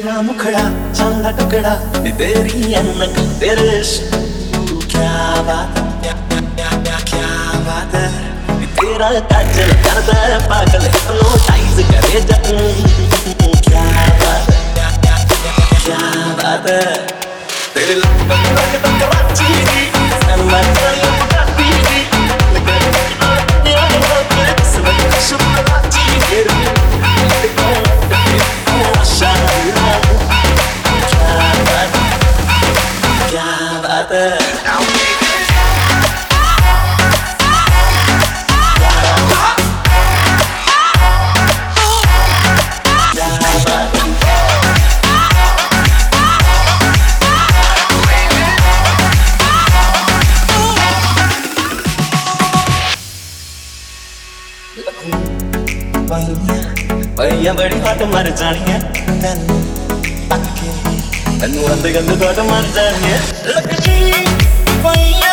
तेरा मुखड़ा चांदा टुकड़ा तेरी अनक तेरे क्या बात क्या बात है तेरा काजल करदा है पागल हिप्नोटाइज करे जाऊं क्या बात है तेरे लंबे रंग तक राची सनमा चलो बुगाटी लेकिन सब शुक्राची क्या बात है भैया बड़ी हट मर जानी है तेनू अंदर गंद मर जानी है